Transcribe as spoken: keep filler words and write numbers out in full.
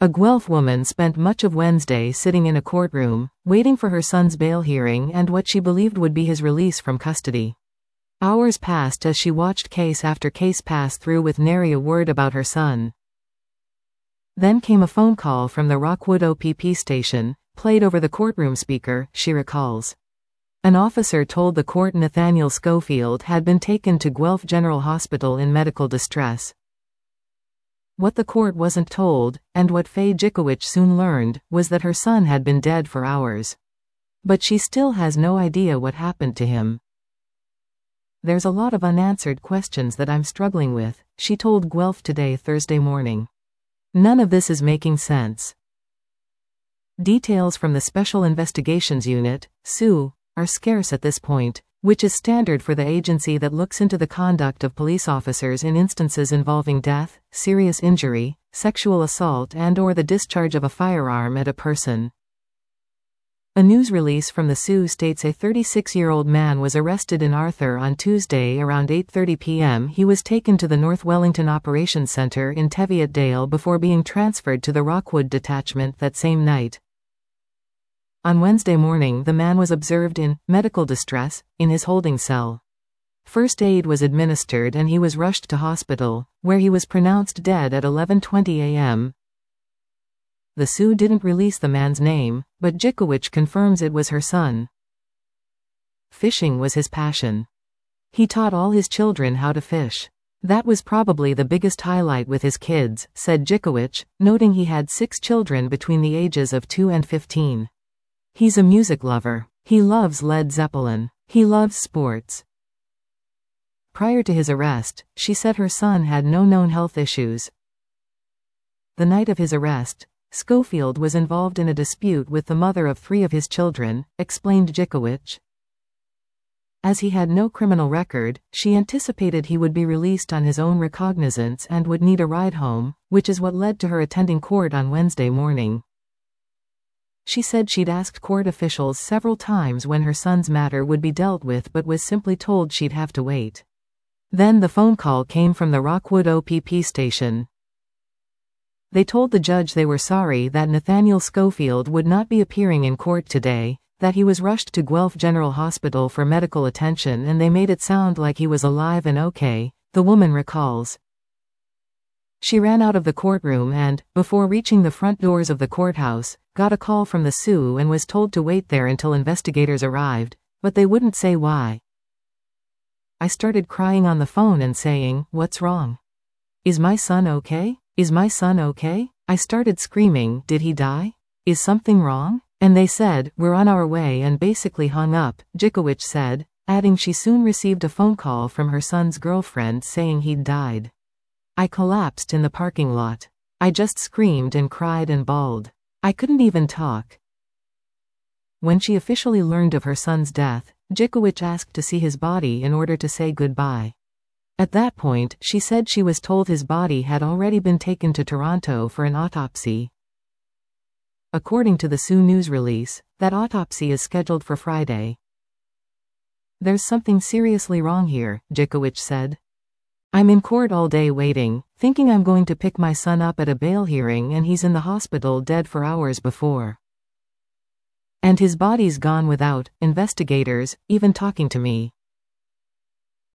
A Guelph woman spent much of Wednesday sitting in a courtroom, waiting for her son's bail hearing and what she believed would be his release from custody. Hours passed as she watched case after case pass through with nary a word about her son. Then came a phone call from the Rockwood O P P station, played over the courtroom speaker, she recalls. An officer told the court Nathaniel Schofield had been taken to Guelph General Hospital in medical distress. What the court wasn't told, and what Faye Jikowicz soon learned, was that her son had been dead for hours. But she still has no idea what happened to him. There's a lot of unanswered questions that I'm struggling with, she told Guelph Today Thursday morning. None of this is making sense. Details from the Special Investigations Unit, S U, are scarce at this point, which is standard for the agency that looks into the conduct of police officers in instances involving death, serious injury, sexual assault and or the discharge of a firearm at a person. A news release from the S U states a thirty-six-year-old man was arrested in Arthur on Tuesday around eight thirty p m He was taken to the North Wellington Operations Center in Teviotdale before being transferred to the Rockwood detachment that same night. On Wednesday morning, the man was observed in medical distress in his holding cell. First aid was administered and he was rushed to hospital, where he was pronounced dead at eleven twenty a m The S U didn't release the man's name, but Jikowicz confirms it was her son. Fishing was his passion. He taught all his children how to fish. That was probably the biggest highlight with his kids, said Jikowicz, noting he had six children between the ages of two and fifteen. He's a music lover. He loves Led Zeppelin. He loves sports. Prior to his arrest, she said her son had no known health issues. The night of his arrest, Schofield was involved in a dispute with the mother of three of his children, explained Jikowicz. As he had no criminal record, she anticipated he would be released on his own recognizance and would need a ride home, which is what led to her attending court on Wednesday morning. She said she'd asked court officials several times when her son's matter would be dealt with but was simply told she'd have to wait. Then the phone call came from the Rockwood O P P station. They told the judge they were sorry that Nathaniel Schofield would not be appearing in court today, that he was rushed to Guelph General Hospital for medical attention and they made it sound like he was alive and okay, the woman recalls. She ran out of the courtroom and, before reaching the front doors of the courthouse, got a call from the S U and was told to wait there until investigators arrived, but they wouldn't say why. I started crying on the phone and saying, "What's wrong? Is my son okay? Is my son okay?" I started screaming, "Did he die? Is something wrong?" And they said, "We're on our way," and basically hung up, Jikowicz said, adding she soon received a phone call from her son's girlfriend saying he'd died. I collapsed in the parking lot. I just screamed and cried and bawled. I couldn't even talk. When she officially learned of her son's death, Jikowicz asked to see his body in order to say goodbye. At that point, she said she was told his body had already been taken to Toronto for an autopsy. According to the S U news release, that autopsy is scheduled for Friday. There's something seriously wrong here, Jikowicz said. I'm in court all day waiting, thinking I'm going to pick my son up at a bail hearing and he's in the hospital dead for hours before. And his body's gone without investigators even talking to me.